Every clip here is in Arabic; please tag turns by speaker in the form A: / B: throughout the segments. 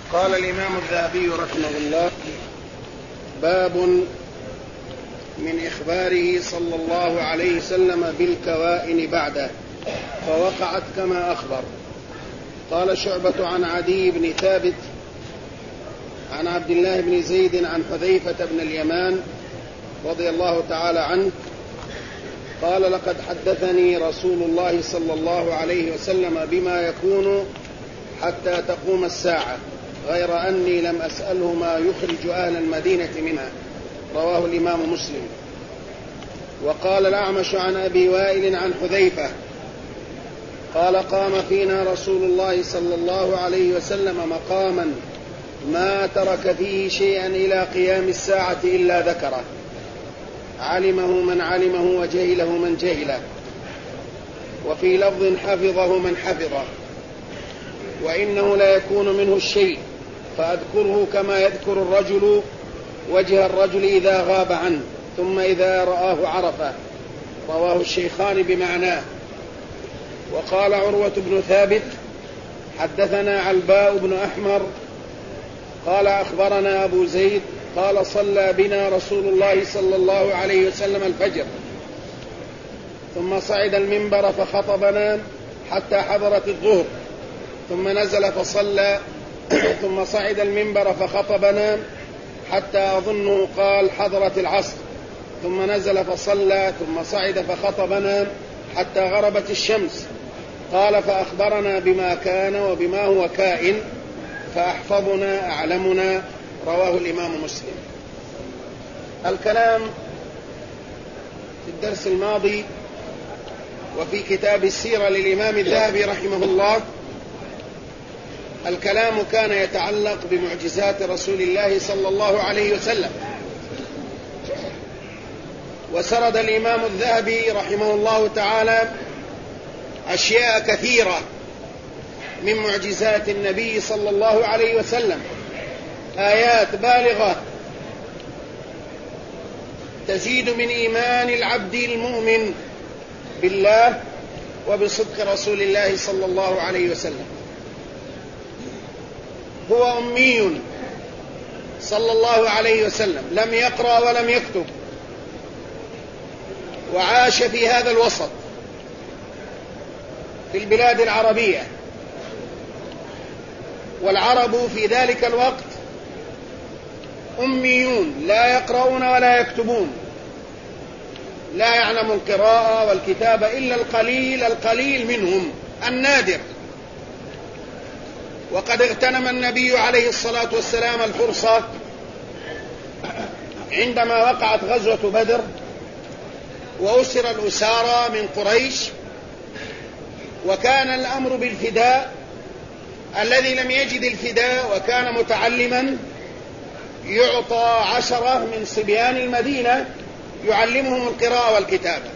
A: قال الإمام الذهبي رحمه الله: باب من إخباره صلى الله عليه وسلم بالكوائن بعده فوقعت كما أخبر. قال شعبة عن عدي بن ثابت عن عبد الله بن زيد عن حذيفة بن اليمان رضي الله تعالى عنه قال: لقد حدثني رسول الله صلى الله عليه وسلم بما يكون حتى تقوم الساعة، غير أني لم أسأله ما يخرج أهل المدينة منها. رواه الإمام مسلم. وقال الأعمش عن أبي وائل عن حذيفة قال: قام فينا رسول الله صلى الله عليه وسلم مقاما ما ترك فيه شيئا إلى قيام الساعة إلا ذكره، علمه من علمه وجهله من جهله، وفي لفظ حفظه من حفظه، وإنه لا يكون منه الشيء فأذكره كما يذكر الرجل وجه الرجل إذا غاب عنه ثم إذا رآه عرفه. رواه الشيخان بمعناه. وقال عروة بن ثابت: حدثنا علباء بن أحمر قال: أخبرنا أبو زيد قال: صلى بنا رسول الله صلى الله عليه وسلم الفجر، ثم صعد المنبر فخطبنا حتى حضرت الظهر، ثم نزل فصلى، ثم صعد المنبر فخطبنا حتى أظنه قال حضرت العصر، ثم نزل فصلى، ثم صعد فخطبنا حتى غربت الشمس. قال: فأخبرنا بما كان وبما هو كائن فأحفظنا أعلمنا. رواه الإمام مسلم. الكلام في الدرس الماضي وفي كتاب السيرة للإمام الذهبي رحمه الله، الكلام كان يتعلق بمعجزات رسول الله صلى الله عليه وسلم. وسرد الإمام الذهبي رحمه الله تعالى أشياء كثيرة من معجزات النبي صلى الله عليه وسلم، آيات بالغة تزيد من إيمان العبد المؤمن بالله وبصدق رسول الله صلى الله عليه وسلم. هو أمي صلى الله عليه وسلم، لم يقرأ ولم يكتب، وعاش في هذا الوسط في البلاد العربية، والعرب في ذلك الوقت أميون لا يقرؤون ولا يكتبون، لا يعلم القراءة والكتابة إلا القليل منهم النادر. وقد اغتنم النبي عليه الصلاة والسلام الفرصة عندما وقعت غزوة بدر وأسر الأسارى من قريش، وكان الأمر بالفداء. الذي لم يجد الفداء وكان متعلما يعطى 10 من صبيان المدينة يعلمهم القراءة والكتابة.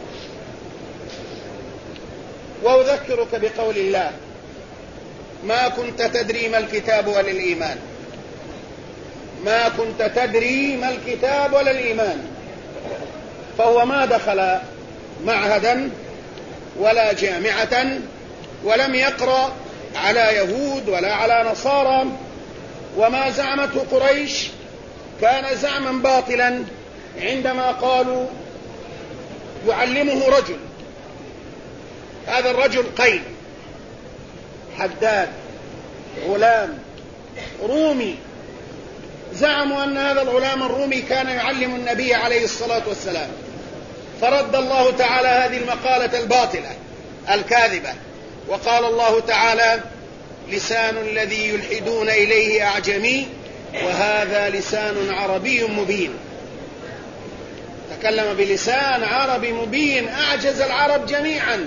A: وأذكرك بقول الله: ما كنت تدري ما الكتاب ولا الإيمان. ما كنت تدري ما الكتاب ولا الإيمان. فهو ما دخل معهدا ولا جامعة، ولم يقرأ على يهود ولا على نصارى. وما زعمته قريش كان زعما باطلا عندما قالوا يعلمه رجل. هذا الرجل قيل، حداد، غلام رومي. زعموا أن هذا الغلام الرومي كان يعلم النبي عليه الصلاة والسلام، فرد الله تعالى هذه المقالة الباطلة الكاذبة، وقال الله تعالى: لسان الذي يلحدون إليه أعجمي وهذا لسان عربي مبين. تكلم بلسان عربي مبين أعجز العرب جميعا.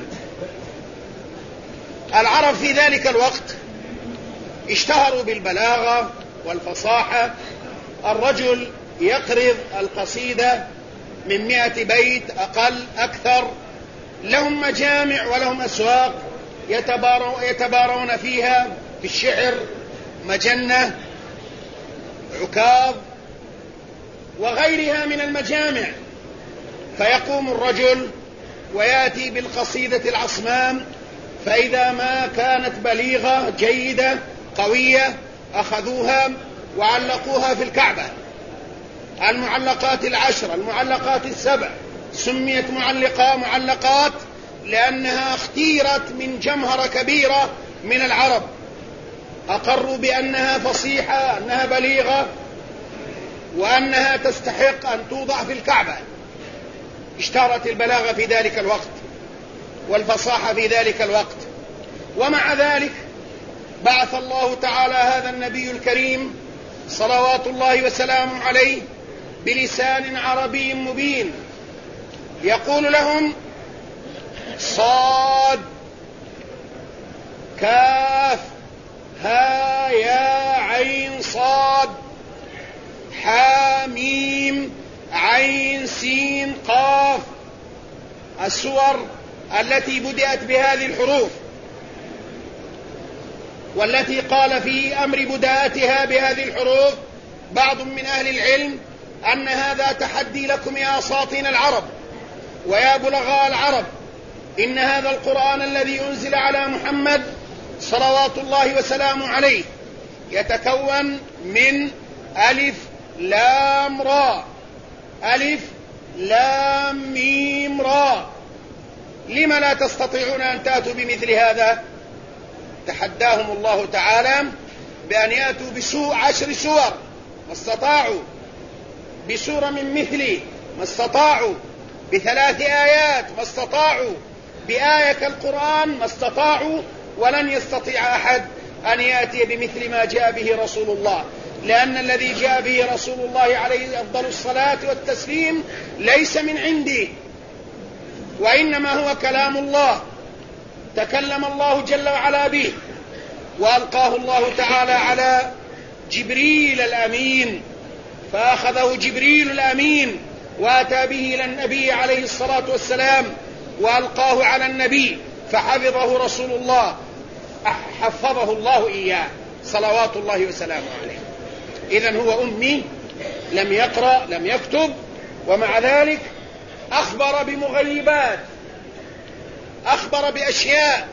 A: العرب في ذلك الوقت اشتهروا بالبلاغة والفصاحة. الرجل يقرض القصيدة من 100 بيت أقل أكثر. لهم مجامع ولهم أسواق يتبارون فيها في الشعر، مجنة، عكاظ، وغيرها من المجامع. فيقوم الرجل ويأتي بالقصيدة العصمام، فإذا ما كانت بليغة جيدة قوية أخذوها وعلقوها في الكعبة. المعلقات 10، المعلقات 7 سميت معلقات لأنها اختيرت من جمهرة كبيرة من العرب، أقروا بأنها فصيحة، أنها بليغة، وأنها تستحق أن توضع في الكعبة. اشتهرت البلاغة في ذلك الوقت والفصاحة في ذلك الوقت. ومع ذلك بعث الله تعالى هذا النبي الكريم صلوات الله وسلامه عليه بلسان عربي مبين، يقول لهم: صاد كاف ها يا عين صاد حاميم عين سين قاف. السور التي بدأت بهذه الحروف، والتي قال في أمر بداءتها بهذه الحروف بعض من أهل العلم أن هذا تحدي لكم يا أساطين العرب ويا بلغاء العرب، إن هذا القرآن الذي أنزل على محمد صلوات الله وسلامه عليه يتكون من ألف لام راء، ألف لام ميم راء. لم لا تستطيعون أن تأتوا بمثل هذا؟ تحداهم الله تعالى بأن يأتوا 10 سور، ما استطاعوا، بسورة من مثله ما استطاعوا، ب3 آيات ما استطاعوا، بآية كالقرآن ما استطاعوا، ولن يستطيع أحد أن يأتي بمثل ما جاء به رسول الله، لأن الذي جاء به رسول الله عليه أفضل الصلاة والتسليم ليس من عنده، وإنما هو كلام الله تكلم الله جل وعلا به، وألقاه الله تعالى على جبريل الأمين، فأخذه جبريل الأمين وأتى به إلى النبي عليه الصلاة والسلام وألقاه على النبي، فحفظه رسول الله، حفظه الله إياه صلوات الله وسلامه عليه. إذن هو أمي، لم يقرأ لم يكتب، ومع ذلك أخبر بمغيبات، أخبر بأشياء،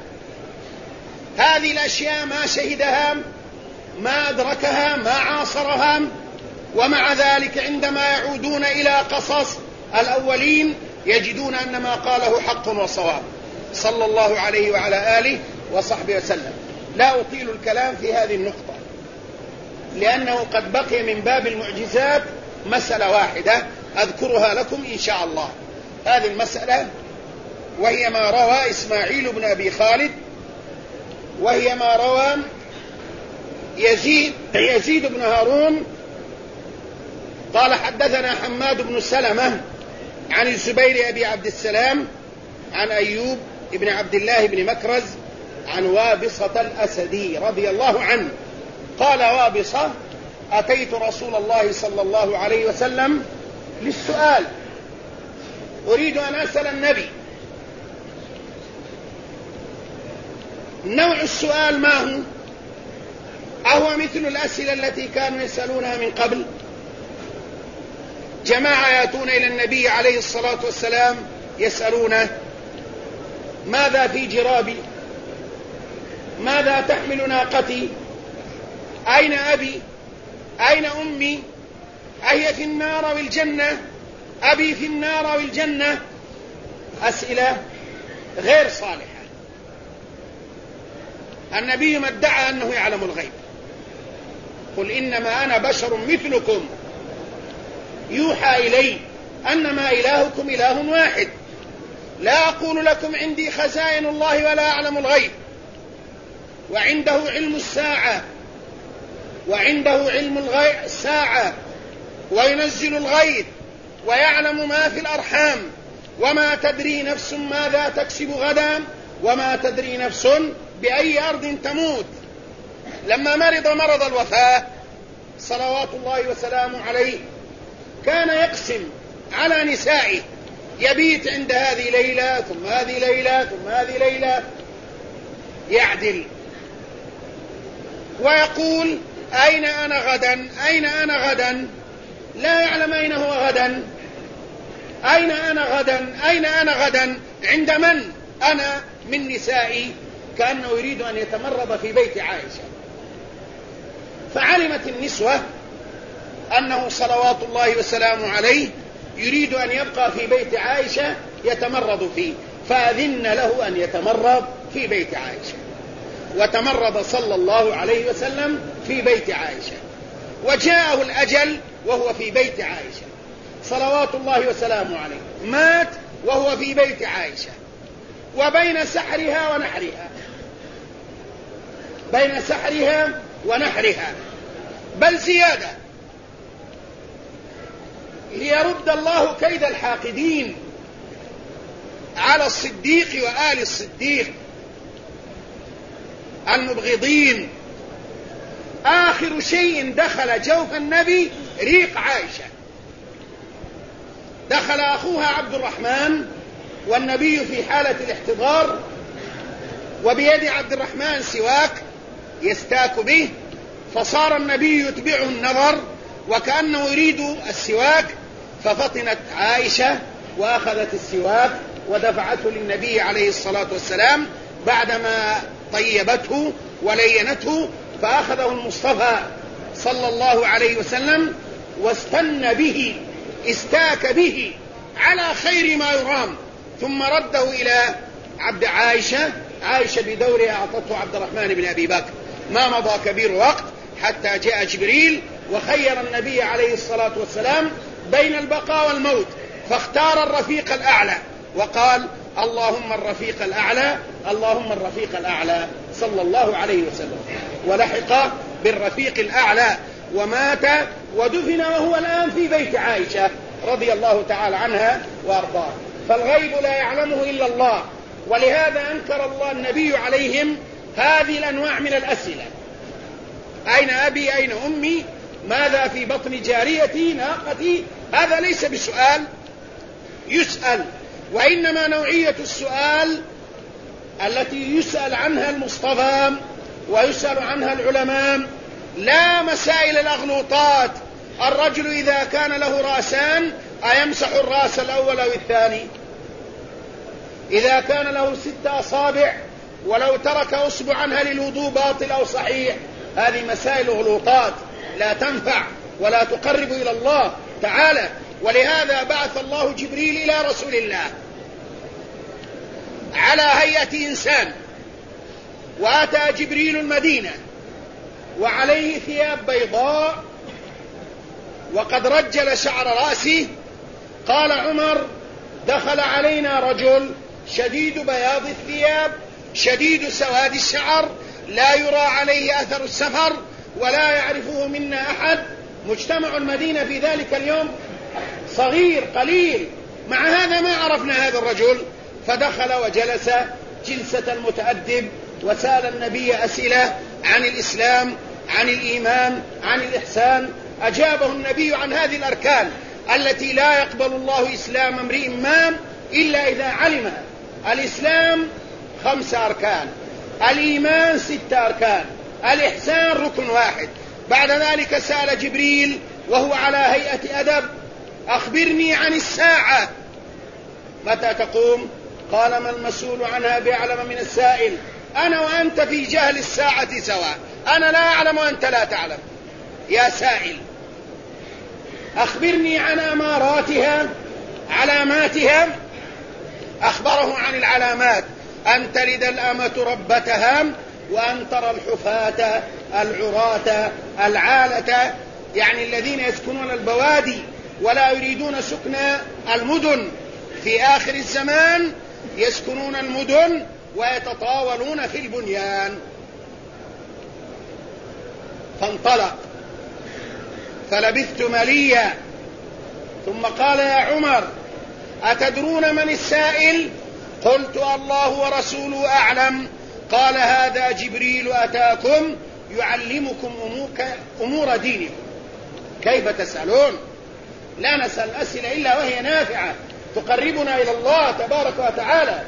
A: هذه الأشياء ما شهدها، ما أدركها، ما عاصرها، ومع ذلك عندما يعودون إلى قصص الأولين يجدون أن ما قاله حق وصواب، صلى الله عليه وعلى آله وصحبه وسلم. لا أطيل الكلام في هذه النقطة لأنه قد بقي من باب المعجزات مسألة واحدة أذكرها لكم إن شاء الله. هذه المسألة وهي ما روى إسماعيل بن أبي خالد، وهي ما روى يزيد بن هارون قال: حدثنا حماد بن سلمة عن الزبير أبي عبد السلام عن أيوب بن عبد الله بن مكرز عن وابصة الأسدي رضي الله عنه قال: وابصة: أتيت رسول الله صلى الله عليه وسلم للسؤال، أريد أن أسأل النبي. نوع السؤال ما هو؟ أهو مثل الأسئلة التي كانوا يسألونها من قبل؟ جماعة يأتون إلى النبي عليه الصلاة والسلام يسألونه: ماذا في جرابي؟ ماذا تحمل ناقتي؟ أين أبي؟ أين أمي؟ أهي في النار أو الجنة؟ أبي في النار أو الجنة؟ أسئلة غير صالحة. النبي ما ادعى أنه يعلم الغيب، قل إنما أنا بشر مثلكم يوحى إلي أنما إلهكم إله واحد، لا أقول لكم عندي خزائن الله ولا أعلم الغيب، وعنده علم الساعة، وعنده علم الساعة، وينزل الغيث، ويعلم ما في الأرحام، وما تدري نفس ماذا تكسب غدا، وما تدري نفس بأي أرض تموت. لما مرض الوفاة صلوات الله وسلامه عليه كان يقسم على نسائه، يبيت عند هذه ليلة ثم هذه ليلة ثم هذه ليلة، يعدل ويقول: أين أنا غدا؟ أين أنا غدا؟ لا يعلم أين هو غدا. أين أنا غدا؟ أين أنا غدا؟ عند من أنا من نسائي؟ كأنه يريد أن يتمرض في بيت عائشة. فعلمت النسوة أنه صلوات الله وسلامه عليه يريد أن يبقى في بيت عائشة يتمرض فيه، فأذن له أن يتمرض في بيت عائشة، وتمرض صلى الله عليه وسلم في بيت عائشة، وجاءه الأجل وهو في بيت عائشة صلوات الله وسلامه عليه، مات وهو في بيت عائشة، وبين سحرها ونحرها، بين سحرها ونحرها، بل زيادة، ليرد الله كيد الحاقدين على الصديق وآل الصديق المبغضين. آخر شيء دخل جوف النبي ريق عائشة، دخل أخوها عبد الرحمن والنبي في حالة الاحتضار، وبيد عبد الرحمن سواك يستاك به، فصار النبي يتبعه النظر وكأنه يريد السواك، ففطنت عائشة وأخذت السواك ودفعته للنبي عليه الصلاة والسلام بعدما طيبته ولينته، فأخذه المصطفى صلى الله عليه وسلم واستن به، استاك به على خير ما يرام، ثم رده إلى عبد عائشة بدورها أعطته عبد الرحمن بن أبي بكر. ما مضى كبير وقت حتى جاء جبريل وخير النبي عليه الصلاة والسلام بين البقاء والموت، فاختار الرفيق الأعلى وقال اللهم الرفيق الأعلى، اللهم الرفيق الأعلى صلى الله عليه وسلم، ولحق بالرفيق الأعلى ومات ودفن وهو الآن في بيت عائشة رضي الله تعالى عنها وأرضاه. فالغيب لا يعلمه إلا الله، ولهذا أنكر الله النبي عليهم هذه الأنواع من الأسئلة: أين أبي، أين أمي، ماذا في بطن جاريتي، ناقتي. هذا ليس بسؤال يسأل، وإنما نوعية السؤال التي يسأل عنها المصطفى ويسأل عنها العلماء، لا مسائل الأغلوطات. الرجل إذا كان له رأسان أيمسح الرأس الأول أو الثاني؟ إذا كان له 6 أصابع ولو ترك أصبعا هل الوضوء باطل أو صحيح؟ هذه مسائل غلوطات لا تنفع ولا تقرب إلى الله تعالى. ولهذا بعث الله جبريل إلى رسول الله على هيئة إنسان، وأتى جبريل المدينة وعليه ثياب بيضاء وقد رجل شعر رأسه. قال عمر: دخل علينا رجل شديد بياض الثياب شديد سواد الشعر، لا يرى عليه أثر السفر ولا يعرفه منا أحد. مجتمع المدينة في ذلك اليوم صغير قليل، مع هذا ما عرفنا هذا الرجل، فدخل وجلس جلسة المتأدب وسأل النبي أسئلة عن الإسلام، عن الإيمان، عن الإحسان. أجابه النبي عن هذه الأركان التي لا يقبل الله إسلام امرئ ما إلا إذا علمها. الإسلام 5 أركان، الإيمان 6 أركان، الإحسان ركن واحد. بعد ذلك سأل جبريل وهو على هيئة أدب: أخبرني عن الساعة، متى تقوم؟ قال: ما المسؤول عنها بأعلم من السائل. أنا وأنت في جهل الساعة سواء، أنا لا أعلم وأنت لا تعلم يا سائل. أخبرني عن أماراتها، علاماتها. أخبره عن العلامات: أن تلد الأمة ربتها، وأن ترى الحفاة العراة العالة، يعني الذين يسكنون البوادي ولا يريدون سكن المدن. في آخر الزمان يسكنون المدن ويتطاولون في البنيان. فانطلق فلبثت مليا، ثم قال: يا عمر، أتدرون من السائل؟ قلت: الله ورسوله أعلم. قال: هذا جبريل أتاكم يعلمكم أمور دينكم. كيف تسألون؟ لا نسأل الأسئلة إلا وهي نافعة تقربنا إلى الله تبارك وتعالى،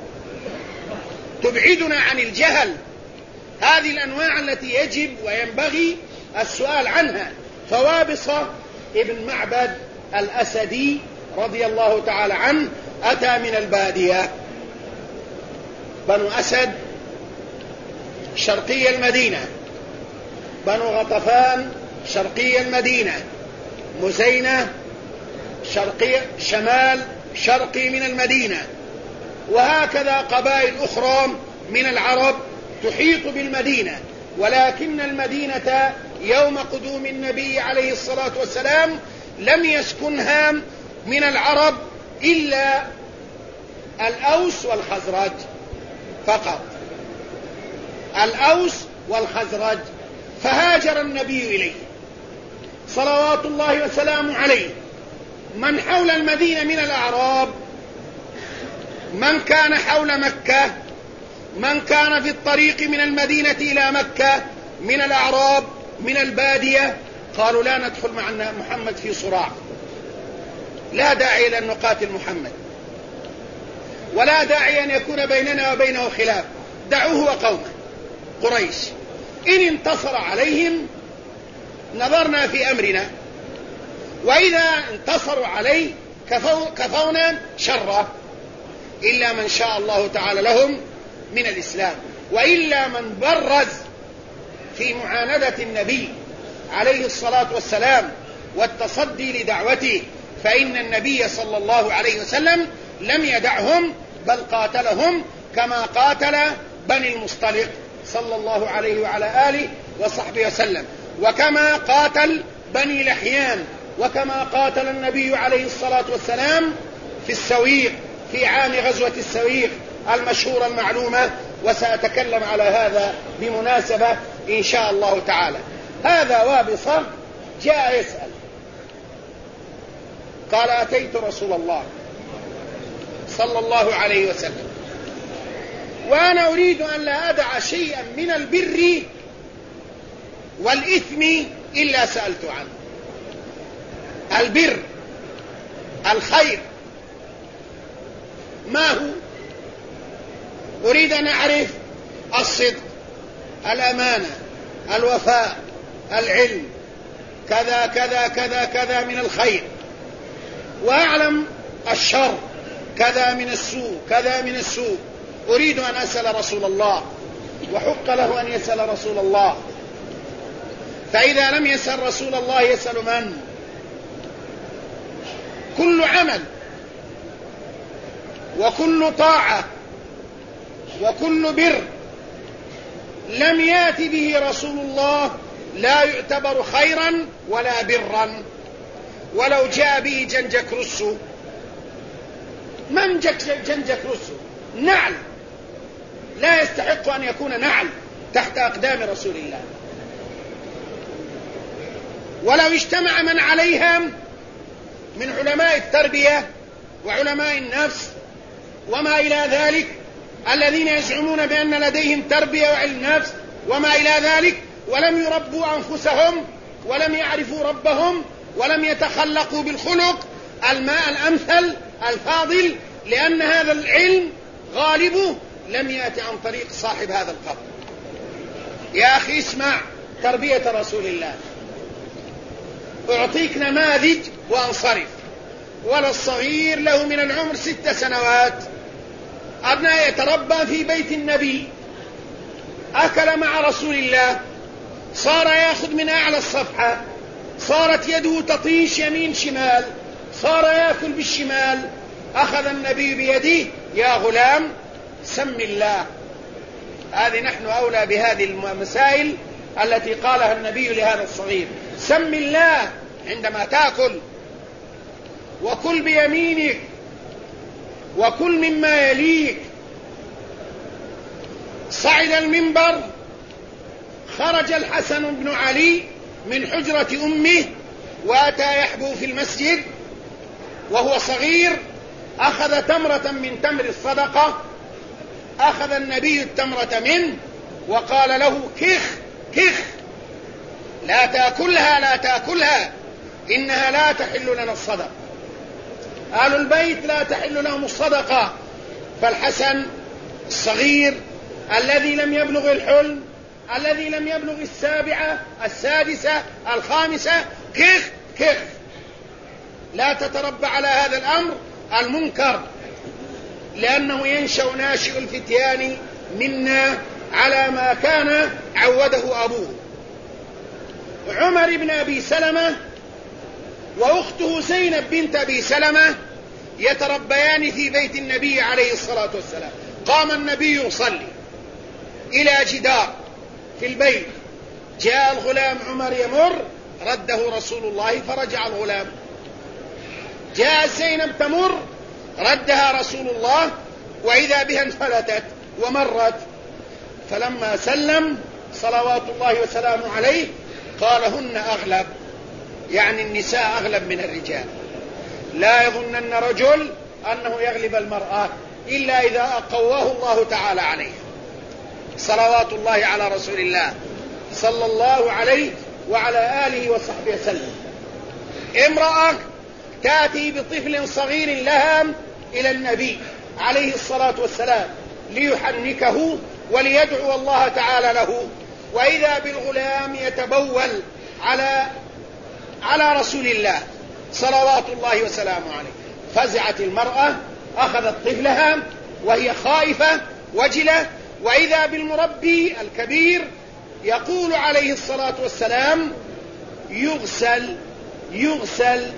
A: تبعدنا عن الجهل. هذه الأنواع التي يجب وينبغي السؤال عنها. فوابصة ابن معبد الأسدي رضي الله تعالى عنه أتى من البادية، بنو أسد شرقي المدينة، بنو غطفان شرقي المدينة، مزينة شمال شرقي من المدينة، وهكذا قبائل أخرى من العرب تحيط بالمدينة. ولكن المدينة يوم قدوم النبي عليه الصلاة والسلام لم يسكنها من العرب إلا الأوس والخزرج فقط، الأوس والخزرج. فهاجر النبي إليه صلوات الله وسلامه عليه من حول المدينة من الأعراب، من كان حول مكة، من كان في الطريق من المدينة إلى مكة من الأعراب من البادية، قالوا لا ندخل مع محمد في صراع، لا داعي لأن نقاتل محمد، ولا داعي أن يكون بيننا وبينه خلاف، دعوه وقومه قريش، إن انتصر عليهم نظرنا في أمرنا، وإذا انتصروا عليه كفونا شره، إلا من شاء الله تعالى لهم من الإسلام، وإلا من برز في معاندة النبي عليه الصلاة والسلام والتصدي لدعوته، فإن النبي صلى الله عليه وسلم لم يدعهم بل قاتلهم كما قاتل بني المصطلق صلى الله عليه وعلى آله وصحبه وسلم، وكما قاتل بني لحيان، وكما قاتل النبي عليه الصلاة والسلام في السويق في عام غزوة السويق المشهورة المعلومة، وسأتكلم على هذا بمناسبة إن شاء الله تعالى. هذا وابصة جاء يسأل، قال أتيت رسول الله صلى الله عليه وسلم وأنا أريد أن لا أدع شيئا من البر والإثم إلا سألت عنه. البر الخير ما هو؟ أريد أن أعرف الصدق، الأمانة، الوفاء، العلم، كذا كذا كذا كذا من الخير، وأعلم الشر كذا من السوء كذا من السوء. أريد أن أسأل رسول الله، وحق له أن يسأل رسول الله، فإذا لم يسأل رسول الله يسأل من؟ كل عمل وكل طاعة وكل بر لم يأتي به رسول الله لا يعتبر خيرا ولا برا، ولو جاء به جنجك رسو. من جنجك رسو؟ نعل، لا يستحق أن يكون نعل تحت أقدام رسول الله. ولو اجتمع من عليها من علماء التربية وعلماء النفس وما إلى ذلك، الذين يزعمون بأن لديهم تربية وعلم نفس وما إلى ذلك، ولم يربوا أنفسهم ولم يعرفوا ربهم ولم يتخلقوا بالخلق الماء الأمثل الفاضل، لأن هذا العلم غالبه لم يأتي عن طريق صاحب هذا القبر. يا أخي اسمع تربية رسول الله، أعطيك نماذج وأنصرف. ولا الصغير له من العمر 6 سنوات أبناء يتربى في بيت النبي، أكل مع رسول الله، صار يأخذ من أعلى الصفحة، صارت يده تطيش يمين شمال، صار يأكل بالشمال، أخذ النبي بيده، يا غلام سم الله. هذه نحن أولى بهذه المسائل التي قالها النبي لهذا الصغير، سم الله عندما تأكل، وكل بيمينك، وكل مما يليك. صعد المنبر، خرج الحسن بن علي من حجرة أمه وأتى يحبو في المسجد وهو صغير، أخذ تمرة من تمر الصدقة، أخذ النبي التمرة منه وقال له كخ كخ، لا تأكلها لا تأكلها، إنها لا تحل لنا الصدقة، أهل البيت لا تحل لهم الصدقة. فالحسن الصغير الذي لم يبلغ الحلم، الذي لم يبلغ 7 6 5 كخ كخ، لا تتربى على هذا الأمر المنكر، لأنه ينشأ ناشئ الفتيان منا على ما كان عوده أبوه. عمر بن أبي سلمة وأخته زينب بنت أبي سلمة يتربيان في بيت النبي عليه الصلاة والسلام. قام النبي يصلي إلى جدار في البيت، جاء الغلام عمر يمر، رده رسول الله فرجع الغلام. جاء زينب تمر، ردها رسول الله، وإذا بها انفلتت ومرت. فلما سلم صلوات الله وسلامه عليه قال: هن أغلب، يعني النساء أغلب من الرجال. لا يظنن رجل أنه يغلب المرأة إلا إذا أقواه الله تعالى عليه. صلوات الله على رسول الله صلى الله عليه وعلى آله وصحبه وسلم. امرأة تأتي بطفل صغير لها إلى النبي عليه الصلاة والسلام ليحنكه وليدعو الله تعالى له، وإذا بالغلام يتبول على رسول الله صلوات الله وسلامه عليه. فزعت المرأة، أخذت طفلها وهي خائفة وجلة، وإذا بالمربي الكبير يقول عليه الصلاة والسلام: يغسل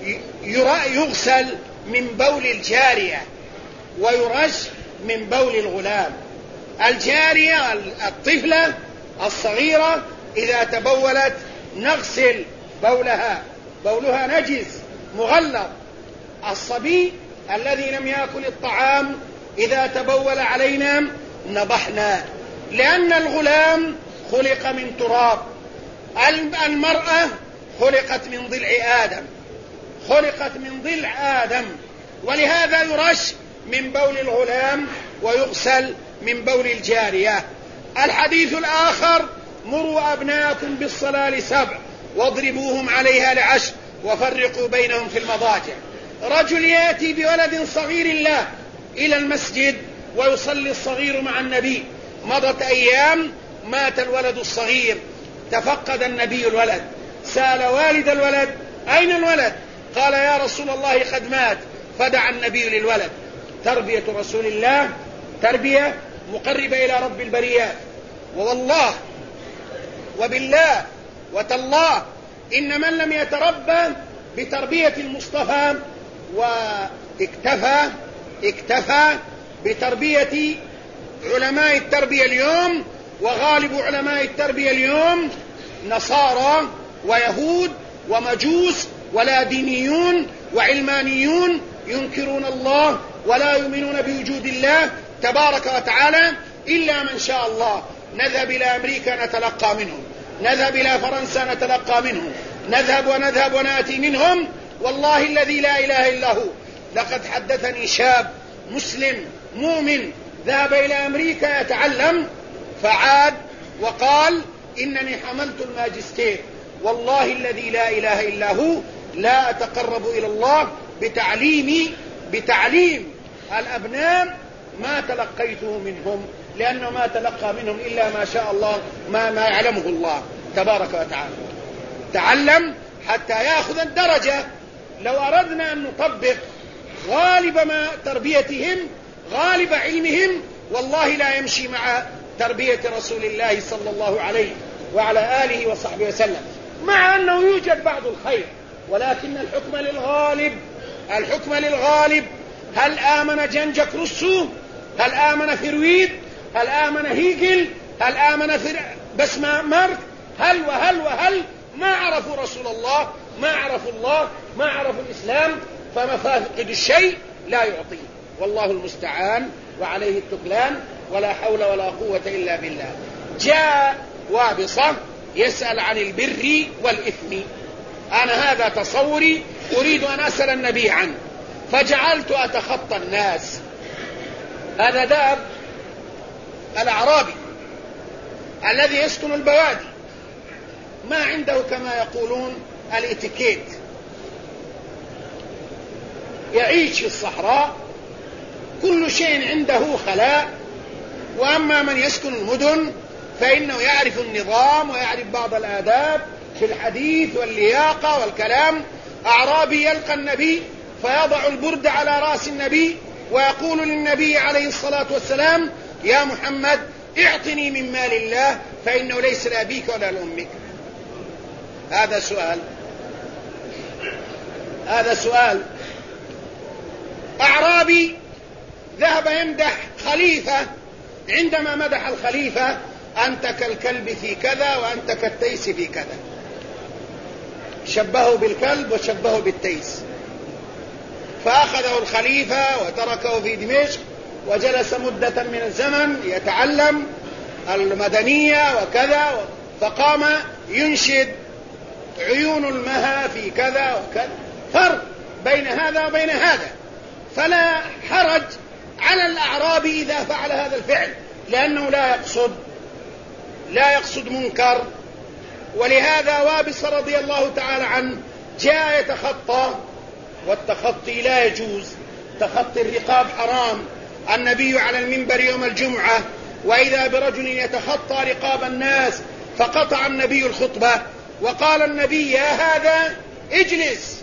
A: من بول الجارية ويرش من بول الغلام. الجارية الطفلة الصغيرة إذا تبولت نغسل بولها نجس مغلظ. الصبي الذي لم يأكل الطعام إذا تبول علينا نضحنا، لأن الغلام خلق من تراب، المرأة خلقت من ضلع آدم، ولهذا يرش من بول الغلام ويغسل من بول الجارية. الحديث الآخر: مروا أبناءكم بالصلاة ل7 واضربوهم عليها ل10 وفرقوا بينهم في المضاجع. رجل يأتي بولد صغير له إلى المسجد ويصلي الصغير مع النبي. مضت أيام، مات الولد الصغير، تفقد النبي الولد، سأل والد الولد: أين الولد؟ قال: يا رسول الله قد مات. فدعا النبي للولد. تربية رسول الله تربية مقربة إلى رب البريات. ووالله وبالله وتالله إن من لم يتربى بتربية المصطفى واكتفى بتربية علماء التربية اليوم، وغالب علماء التربية اليوم نصارى ويهود ومجوس ولا دينيون وعلمانيون ينكرون الله ولا يؤمنون بوجود الله تبارك وتعالى إلا من شاء الله. نذهب إلى أمريكا نتلقى منهم، نذهب إلى فرنسا نتلقى منهم، نذهب ونأتي منهم. والله الذي لا إله إلا هو، لقد حدثني شاب مسلم مؤمن ذهب إلى أمريكا يتعلم، فعاد وقال: إنني حملت الماجستير، والله الذي لا إله إلا هو لا أتقرب إلى الله بتعليم الأبناء ما تلقيته منهم، لأنه ما تلقى منهم إلا ما شاء الله، ما يعلمه الله تبارك وتعالى. تعلم حتى يأخذ الدرجة. لو أردنا أن نطبق غالب ما تربيتهم، غالب علمهم، والله لا يمشي مع تربية رسول الله صلى الله عليه وعلى آله وصحبه وسلم، مع أنه يوجد بعض الخير، ولكن الحكم للغالب. هل آمن جنجك روسو؟ هل آمن فرويد؟ هل آمن هيجل؟ هل آمن بسما مارك؟ هل ما عرفوا رسول الله، ما عرفوا الله، ما عرفوا الإسلام، فمفاقد الشيء لا يعطيه. والله المستعان وعليه التكلان، ولا حول ولا قوة إلا بالله. جاء وابصة يسأل عن البر والإثم. أنا هذا تصوري، أريد أن أسأل النبي عنه، فجعلت أتخطى الناس. هذا داب الأعرابي الذي يسكن البوادي، ما عنده كما يقولون الاتيكيت، يعيش في الصحراء، كل شيء عنده خلاء. وأما من يسكن المدن فإنه يعرف النظام ويعرف بعض الآداب في الحديث واللياقة والكلام. أعرابي يلقى النبي فيضع البرد على رأس النبي ويقول للنبي عليه الصلاة والسلام: يا محمد اعطني من مال الله فإنه ليس لأبيك ولا لأمك. هذا سؤال. أعرابي ذهب يمدح خليفة، عندما مدح الخليفة: أنت كالكلب في كذا وأنت كالتيس في كذا. شبهه بالكلب وشبهه بالتيس. فأخذه الخليفة وتركه في دمشق وجلس مدة من الزمن يتعلم المدنية وكذا، فقام ينشد: عيون المها في كذا وكذا. فرق بين هذا وبين هذا. فلا حرج على الأعرابي إذا فعل هذا الفعل، لأنه لا يقصد منكر. ولهذا وابس رضي الله تعالى عنه جاء يتخطى، والتخطي لا يجوز، تخطي الرقاب حرام. النبي على المنبر يوم الجمعة وإذا برجل يتخطى رقاب الناس، فقطع النبي الخطبة وقال النبي: يا هذا اجلس،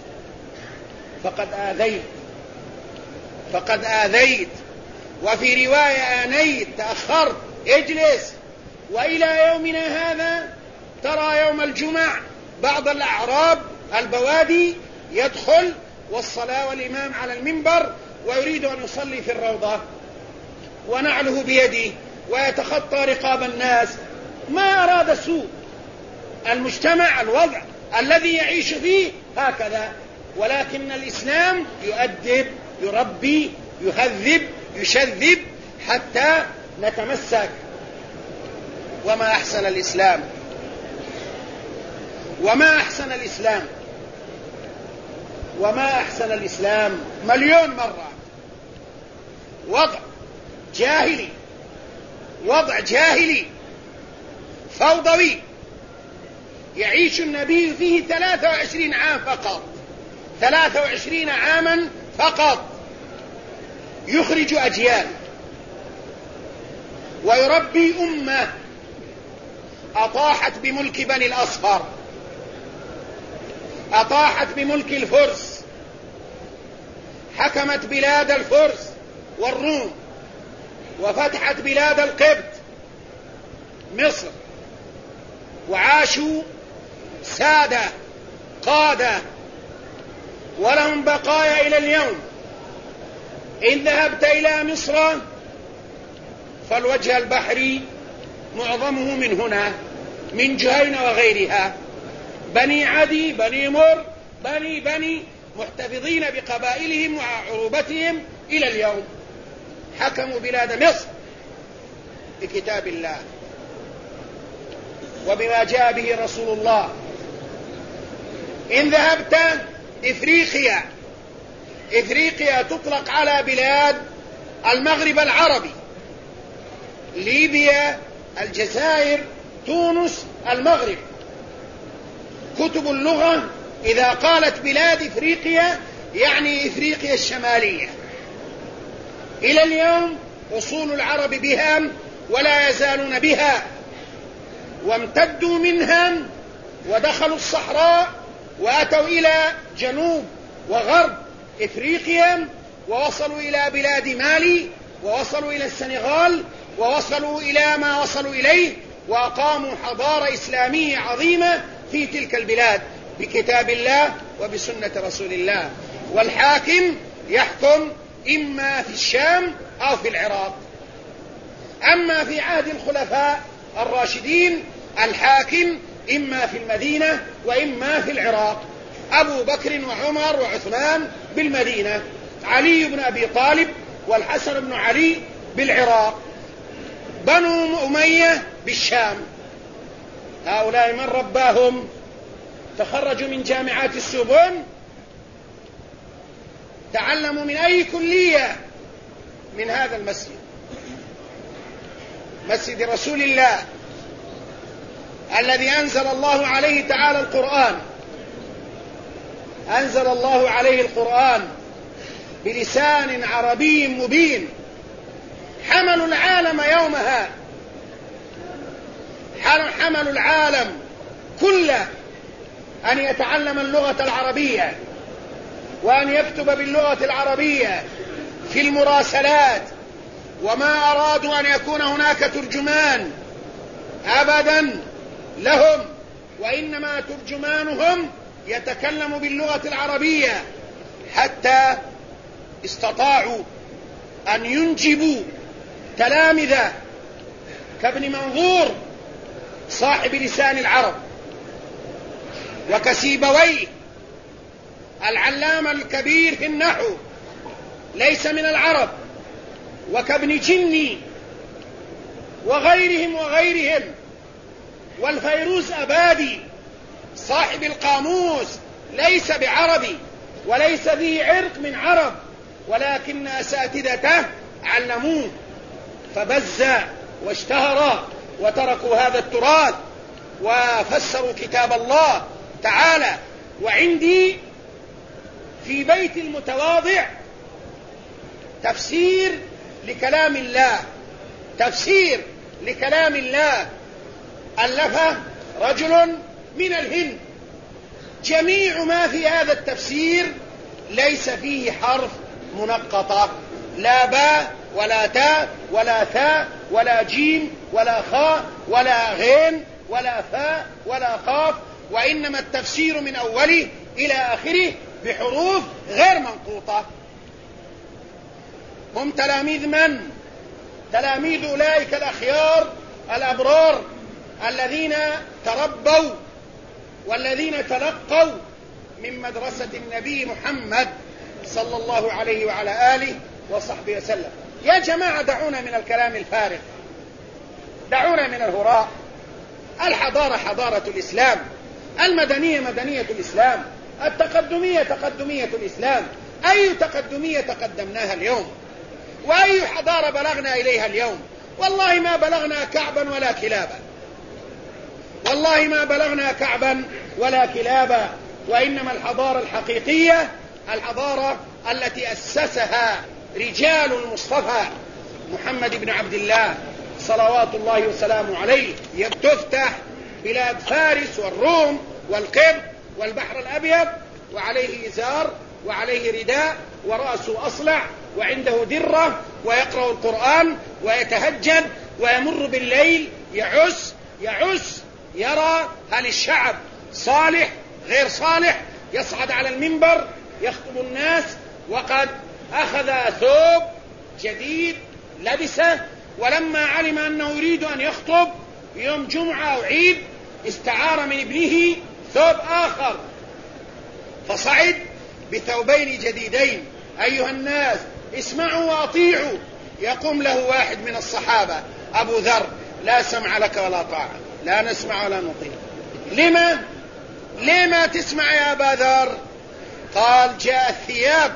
A: فقد آذيت. وفي رواية: آنيت، تأخرت، اجلس. وإلى يومنا هذا ترى يوم الجمع بعض الأعراب البوادي يدخل والصلاة والإمام على المنبر ويريد أن يصلي في الروضة ونعله بيده ويتخطى رقاب الناس. ما أراد سوء. المجتمع، الوضع الذي يعيش فيه هكذا، ولكن الإسلام يؤدب، يربي، يهذب، يشذب حتى نتمسك. وما أحسن الإسلام، وما أحسن الإسلام مليون مرة. وضع جاهلي فوضوي يعيش النبي فيه 23 عام فقط، 23 عاما فقط، يخرج أجيال ويربي أمة أطاحت بملك بني الأصفر، أطاحت بملك الفرس، حكمت بلاد الفرس والروم، وفتحت بلاد القبط مصر، وعاشوا سادة قادة ولهم بقايا إلى اليوم. إن ذهبت إلى مصر فالوجه البحري معظمه من هنا، من جهينة وغيرها، بني عدي، بني مر، بني محتفظين بقبائلهم وعروبتهم إلى اليوم. حكموا بلاد مصر بكتاب الله وبما جاء به رسول الله. إن ذهبت إفريقيا تطلق على بلاد المغرب العربي، ليبيا، الجزائر، تونس، المغرب. كتب اللغة إذا قالت بلاد إفريقيا يعني إفريقيا الشمالية. إلى اليوم أصول العرب بها ولا يزالون بها، وامتدوا منها ودخلوا الصحراء وأتوا إلى جنوب وغرب إفريقيا، ووصلوا إلى بلاد مالي، ووصلوا إلى السنغال، ووصلوا إلى ما وصلوا إليه، وأقاموا حضارة إسلامية عظيمة في تلك البلاد بكتاب الله وبسنة رسول الله. والحاكم يحكم إما في الشام أو في العراق. أما في عهد الخلفاء الراشدين الحاكم إما في المدينة وإما في العراق. أبو بكر وعمر وعثمان بالمدينة، علي بن أبي طالب والحسن بن علي بالعراق، بنو أمية بالشام. هؤلاء من رباهم؟ تخرجوا من جامعات السوربون، تعلموا من أي كلية؟ من هذا المسجد، مسجد رسول الله الذي أنزل الله عليه تعالى القرآن، أنزل الله عليه القرآن بلسان عربي مبين. حملوا العالم يومها، حملوا العالم كله أن يتعلم اللغة العربية وأن يكتب باللغة العربية في المراسلات، وما أرادوا أن يكون هناك ترجمان أبدا لهم، وإنما ترجمانهم يتكلم باللغة العربية، حتى استطاعوا أن ينجبوا تلامذة كابن منظور صاحب لسان العرب، وكسيبويه العلامة الكبير في النحو ليس من العرب، وكابن جني وغيرهم، والفيروز أبادي صاحب القاموس ليس بعربي وليس ذي عرق من عرب، ولكن أساتذته علموه فبز واشتهر وتركوا هذا التراث وفسروا كتاب الله تعالى. وعندي في بيت المتواضع تفسير لكلام الله، تفسير لكلام الله ألفه رجل من الهند. جميع ما في هذا التفسير ليس فيه حرف منقطة، لا باء ولا تاء ولا ثاء ولا جيم ولا خاء ولا غين ولا فاء ولا قاف، وإنما التفسير من أوله إلى آخره بحروف غير منقوطة. هم تلاميذ من؟ تلاميذ أولئك الأخيار الأبرار الذين تربوا والذين تلقوا من مدرسة النبي محمد صلى الله عليه وعلى آله وصحبه وسلم. يا جماعة دعونا من الكلام الفارغ، دعونا من الهراء. الحضارة حضارة الإسلام، المدنية مدنية الإسلام، التقدمية تقدمية الإسلام. أي تقدمية تقدمناها اليوم؟ وأي حضارة بلغنا إليها اليوم؟ والله ما بلغنا كعبا ولا كلابا، والله ما بلغنا كعبا ولا كلابا. وإنما الحضارة الحقيقية الحضارة التي أسسها رجال المصطفى محمد بن عبد الله صلوات الله وسلامه عليه. تفتح بلاد فارس والروم والقبط والبحر الأبيض، وعليه إزار وعليه رداء ورأسه أصلع وعنده درة ويقرأ القرآن ويتهجد ويمر بالليل يعس يرى هل الشعب صالح غير صالح، يصعد على المنبر يخطب الناس وقد أخذ ثوب جديد لبسه، ولما علم أنه يريد أن يخطب يوم جمعة أو عيد استعار من ابنه ثوب آخر فصعد بثوبين جديدين. أيها الناس اسمعوا وأطيعوا. يقوم له واحد من الصحابة أبو ذر: لا سمع لك ولا طاعة، لا نسمع ولا نطيع. لما تسمع يا أبا ذر؟ قال: جاء الثياب،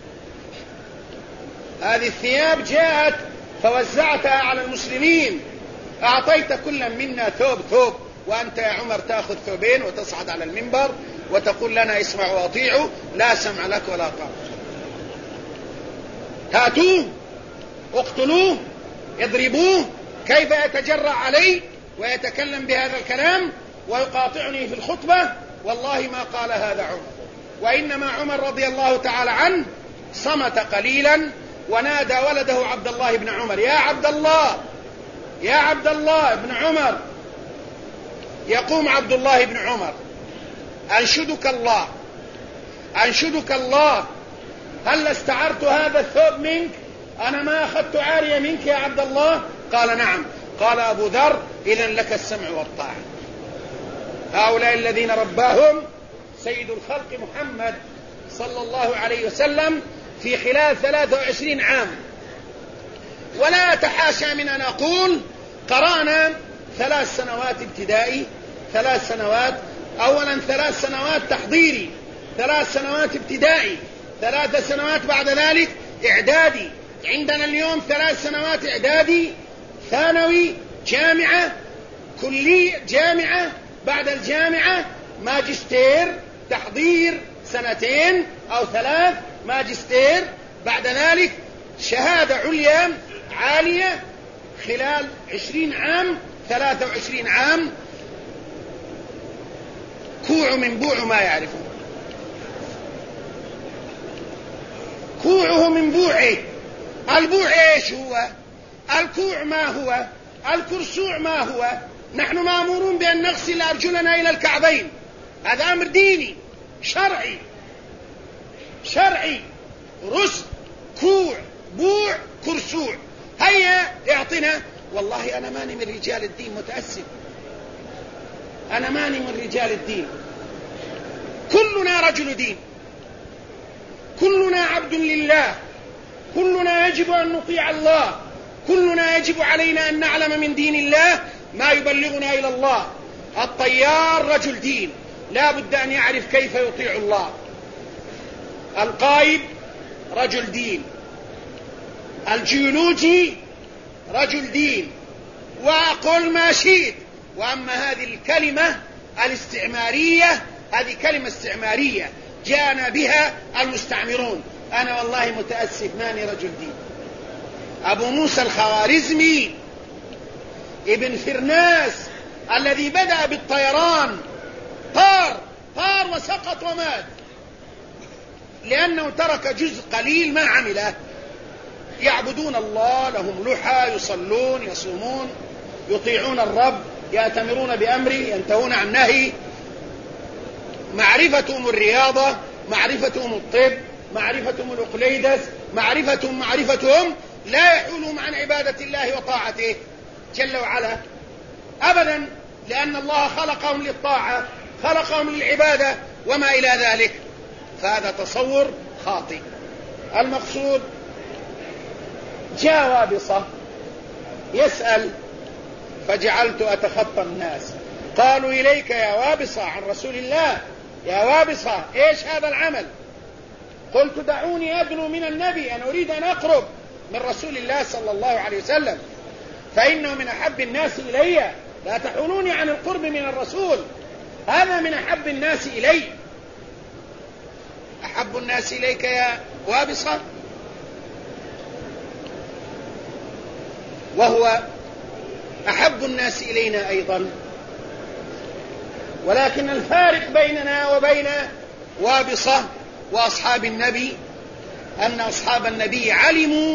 A: هذه الثياب جاءت فوزعتها على المسلمين، أعطيت كل منا ثوب، وأنت يا عمر تأخذ ثوبين وتصعد على المنبر وتقول لنا اسمعوا واطيعوا، لا سمع لك ولا طاعة. هاتوه اقتلوه اضربوه، كيف يتجرأ علي ويتكلم بهذا الكلام ويقاطعني في الخطبة؟ والله ما قال هذا عمر، وإنما عمر رضي الله تعالى عنه صمت قليلا ونادى ولده عبد الله بن عمر: يا عبد الله بن عمر. يقوم عبد الله بن عمر: أنشدك الله، هل استعرت هذا الثوب منك؟ أنا ما أخذت عارية منك يا عبد الله؟ قال: نعم. قال أبو ذر: إذن لك السمع والطاعة. هؤلاء الذين رباهم سيد الخلق محمد صلى الله عليه وسلم في خلال 23 عام. ولا أتحاشى من أن أقول قرأنا 3 سنوات ابتدائي، 3 سنوات، أولا 3 سنوات تحضيري، 3 سنوات ابتدائي، 3 سنوات بعد ذلك إعدادي. عندنا اليوم 3 سنوات إعدادي، ثانوي، جامعة، كلية، جامعة، بعد الجامعة ماجستير، تحضير 2 أو 3 ماجستير، بعد ذلك شهادة عليا عالية خلال 20 عام، 23 عام. كوع من بوع ما يعرفون، كوعه من بوعه. البوع ايش هو؟ الكوع ما هو؟ الكرسوع ما هو؟ نحن مأمورون بأن نغسل أرجلنا إلى الكعبين، هذا أمر ديني شرعي. رز، كوع، بوع، كرسوع، هيا اعطنا. والله أنا ماني من رجال الدين، متأسف، أنا ماني من رجال الدين. كلنا رجل دين، كلنا عبد لله، كلنا يجب أن نطيع الله، كلنا يجب علينا أن نعلم من دين الله ما يبلغنا إلى الله. الطيار رجل دين، لا بد أن يعرف كيف يطيع الله. القائد رجل دين، الجيولوجي رجل دين، وأقول ما شئت. وأما هذه الكلمة الاستعمارية، هذه كلمة استعمارية جاءنا بها المستعمرون. أنا والله متأسف ماني رجل دين. أبو موسى الخوارزمي ابن فرناس الذي بدأ بالطيران طار وسقط ومات لأنه ترك جزء قليل ما عمله. يعبدون الله، لهم لحى، يصلون، يصومون، يطيعون الرب، يأتمرون بأمره، ينتهون عن نهي. معرفتهم الرياضة، معرفتهم الطب، معرفتهم الأقليدس، معرفتهم لا يحولهم عن عبادة الله وطاعته جل وعلا أبدا، لأن الله خلقهم للطاعة، خلقهم للعبادة وما إلى ذلك. فهذا تصور خاطئ. المقصود جاء وابصة يسأل، فجعلت أتخطى الناس. قالوا إليك يا وابصة عن رسول الله، يا وابصة إيش هذا العمل؟ قلت دعوني أدنو من النبي، أنا أريد أن أقرب من رسول الله صلى الله عليه وسلم، فإنه من أحب الناس إلي، لا تحولوني عن القرب من الرسول، هذا من أحب الناس إلي. أحب الناس إليك يا وابصة؟ وهو أحب الناس إلينا أيضا، ولكن الفارق بيننا وبين وابصة وأصحاب النبي أن أصحاب النبي علموا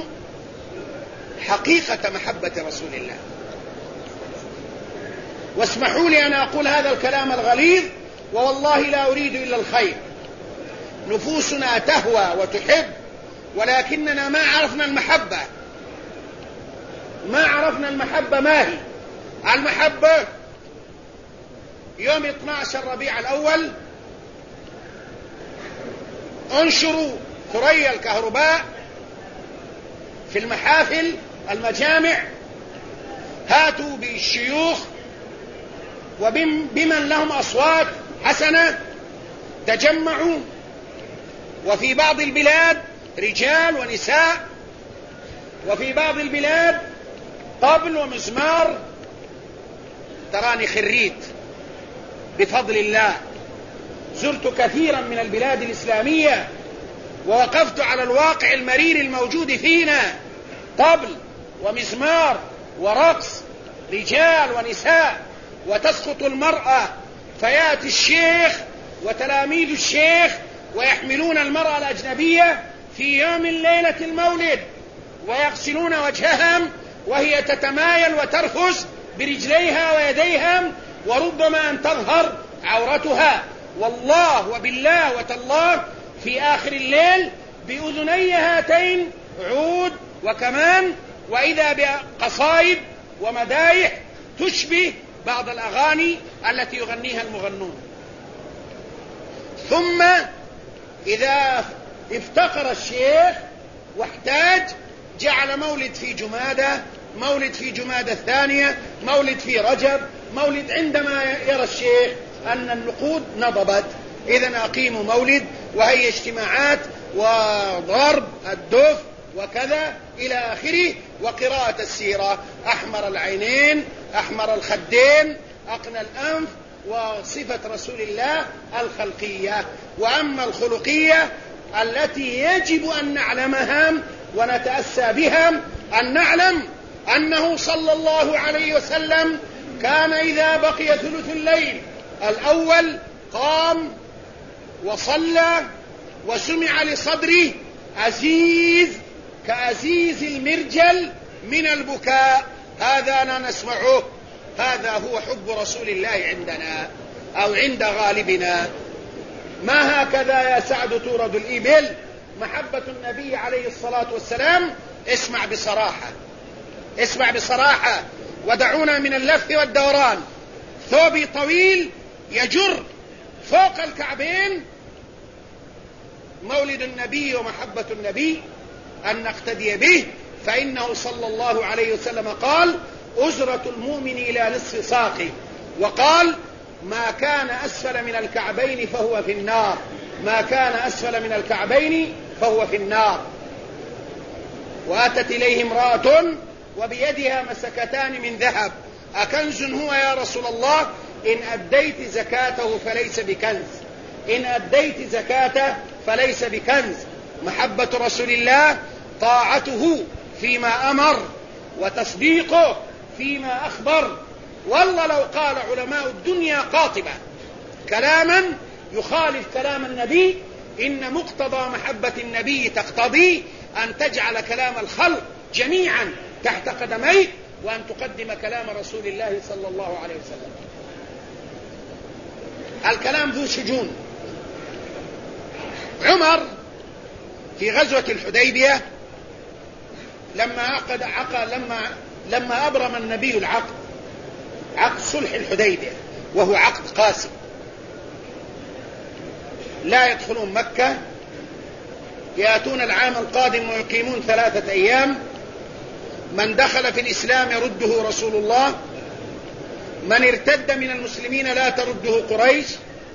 A: حقيقة محبة رسول الله. واسمحوا لي أن أقول هذا الكلام الغليظ، ووالله لا أريد إلا الخير. نفوسنا تهوى وتحب، ولكننا ما عرفنا المحبة. ما هي المحبة؟ يوم 12 ربيع الأول انشروا ثريا الكهرباء في المحافل، المجامع، هاتوا بالشيوخ وبمن لهم أصوات حسنة، تجمعوا. وفي بعض البلاد رجال ونساء، وفي بعض البلاد طبل ومزمار. تراني خريت بفضل الله، زرت كثيرا من البلاد الإسلامية ووقفت على الواقع المرير الموجود فينا، طبل ومزمار ورقص، رجال ونساء، وتسقط المرأة، فيأتي الشيخ وتلاميذ الشيخ ويحملون المرأة الأجنبية في يوم ليلة المولد ويغسلون وجههم وهي تتمايل وترفس برجليها ويديها، وربما أن تظهر عورتها. والله وبالله وتالله في آخر الليل بأذني هاتين عود وكمان، وإذا بقصائد ومدايح تشبه بعض الأغاني التي يغنيها المغنون. ثم إذا افتقر الشيخ واحتاج جعل مولد في جمادة، مولد في جمادة الثانية، مولد في رجب، مولد عندما يرى الشيخ أن النقود نضبت، إذن أقيموا مولد، وهي اجتماعات وضرب الدف وكذا إلى آخره، وقراءة السيرة، أحمر العينين، أحمر الخدين، أقنى الأنف، وصفة رسول الله الخلقية. وأما الخلقية التي يجب أن نعلمها ونتأسى بها، أن نعلم أنه صلى الله عليه وسلم كان إذا بقي ثلث الليل الأول قام وصلى، وسمع لصدره أزيز كأزيز المرجل من البكاء. هذا أنا نسمعه هذا هو حب رسول الله عندنا أو عند غالبنا. ما هكذا يا سعد تورد الإبل. محبة النبي عليه الصلاة والسلام، اسمع بصراحة، اسمع بصراحة، ودعونا من اللف والدوران. ثوبي طويل يجر فوق الكعبين، مولد النبي ومحبة النبي أن نقتدي به، فإنه صلى الله عليه وسلم قال: أجرة المؤمن إلى نصف ساقه، وقال: ما كان أسفل من الكعبين فهو في النار، ما كان أسفل من الكعبين فهو في النار. وأتت إليه امرأة وبيدها مسكتان من ذهب، أكنز هو يا رسول الله؟ إن أديت زكاته فليس بكنز، إن أديت زكاته فليس بكنز. محبة رسول الله طاعته فيما أمر وتصديقه فيما أخبر. والله لو قال علماء الدنيا قاطبة كلاما يخالف كلام النبي، إن مقتضى محبة النبي تقتضي أن تجعل كلام الخلق جميعا تحت قدميك، وأن تقدم كلام رسول الله صلى الله عليه وسلم. الكلام ذو شجون. عمر في غزوة الحديبية لما أبرم النبي العقد، عقد صلح الحديبية، وهو عقد قاسي، لا يدخلون مكة، يأتون العام القادم ويقيمون 3 أيام، من دخل في الإسلام يرده رسول الله، من ارتد من المسلمين لا ترده قريش.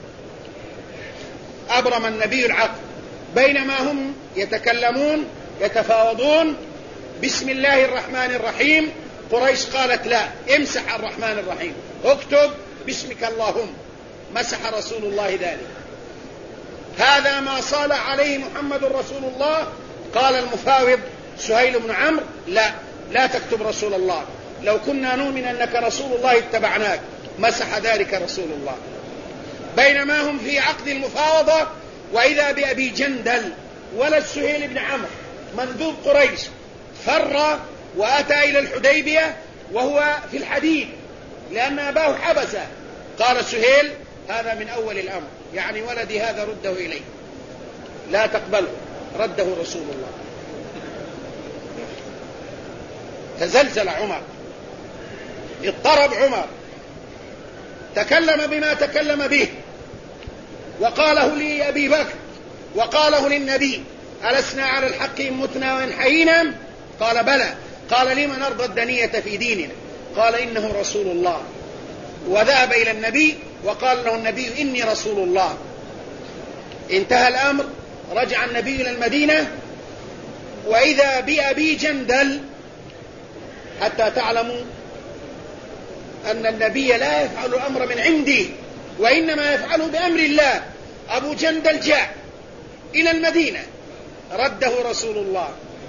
A: أبرم النبي العقد، بينما هم يتكلمون يتفاوضون بسم الله الرحمن الرحيم، قريش قالت: لا، امسح الرحمن الرحيم، اكتب باسمك اللهم. مسح رسول الله ذلك. هذا ما صالح عليه محمد رسول الله. قال المفاوض سهيل بن عمرو: لا تكتب رسول الله، لو كنا نؤمن أنك رسول الله اتبعناك. مسح ذلك رسول الله. بينما هم في عقد المفاوضة، وإذا بأبي جندل ولد سهيل بن عمرو منذوب قريش فر وأتى إلى الحديبية وهو في الحديد لأن أباه حبسه. قال سهيل: هذا من أول الأمر، يعني ولدي هذا رده إليه، لا تقبله. رده رسول الله. تزلزل عمر، اضطرب عمر، تكلم بما تكلم به، وقاله لأبي بكر وقاله للنبي: ألسنا على الحق إن متنا وإن حيينا؟ قال: بلى. قال: لم نرضى الدنية في ديننا؟ قال: إنه رسول الله. وذهب إلى النبي وقال له النبي: إني رسول الله. انتهى الأمر، رجع النبي إلى المدينة، وإذا بأبي جندل، حتى تعلموا أن النبي لا يفعل الأمر من عنده، وإنما يفعله بأمر الله. أبو جندل جاء إلى المدينة، رده رسول الله،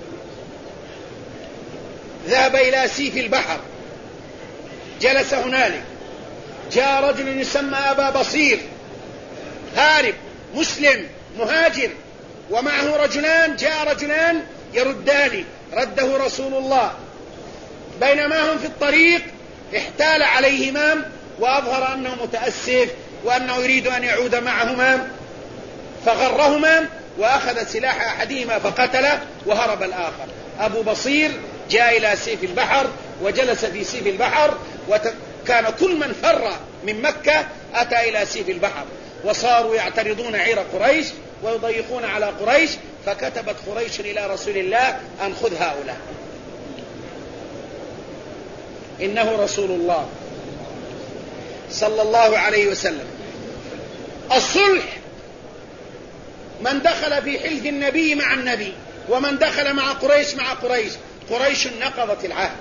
A: ذهب إلى سيف البحر، جلس هنالك. جاء رجل يسمى أبا بصير، هارب مسلم مهاجر، ومعه رجلان، جاء رجلان يردان، رده رسول الله. بينما هم في الطريق احتال عليهما وأظهر أنه متأسف وأنه يريد أن يعود معهما، فغرهما وأخذ سلاح أحدهما فقتله وهرب الآخر. أبو بصير جاء إلى سيف البحر وجلس في سيف البحر، وكان كل من فر من مكة أتى إلى سيف البحر، وصاروا يعترضون عير قريش ويضيقون على قريش، فكتبت قريش إلى رسول الله أن خذ هؤلاء، إنه رسول الله صلى الله عليه وسلم. الصلح، من دخل في حلف النبي مع النبي، ومن دخل مع قريش مع قريش. قريش نقضت العهد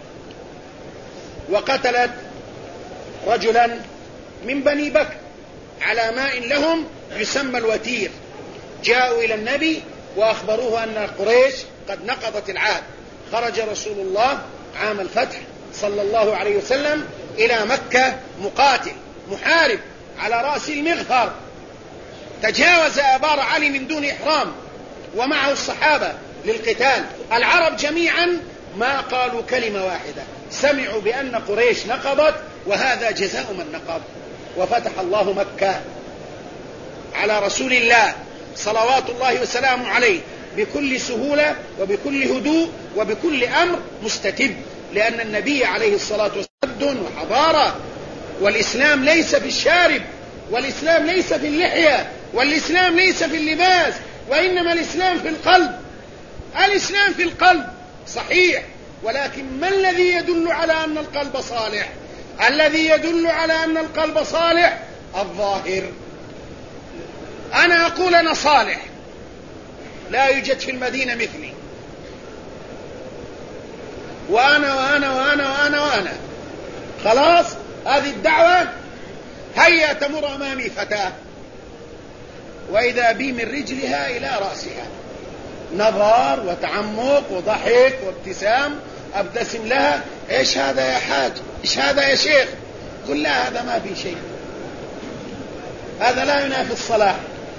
A: وقتلت رجلا من بني بكر على ماء لهم يسمى الوتير. جاءوا إلى النبي وأخبروه أن قريش قد نقضت العهد. خرج رسول الله عام الفتح صلى الله عليه وسلم إلى مكة مقاتل محارب على رأس المغفر، تجاوز آبار علي من دون إحرام ومعه الصحابة للقتال. العرب جميعا ما قالوا كلمة واحدة: سمعوا بأن قريش نقضت، وهذا جزاء من نقض. وفتح الله مكة على رسول الله صلوات الله وسلامه عليه بكل سهولة وبكل هدوء وبكل أمر مستتب، لأن النبي عليه الصلاة والسلام وحضارة، والإسلام ليس في الشارب، والإسلام ليس في اللحية، والإسلام ليس في اللباس، وإنما الإسلام في القلب. الإسلام في القلب صحيح، ولكن ما الذي يدل على أن القلب صالح؟ الذي يدل على أن القلب صالح الظاهر. أنا أقول أنا صالح، لا يوجد في المدينة مثلي، وأنا وأنا وأنا وأنا وأنا، خلاص هذه الدعوة. هيا تمر أمامي فتاة، وإذا بي من رجلها إلى رأسها نظر وتعمق وضحك وابتسام، أبتسم لها، إيش هذا يا حاج؟ إيش هذا يا شيخ؟ قل لا هذا ما في شيء، هذا لا ينافي الصلاح.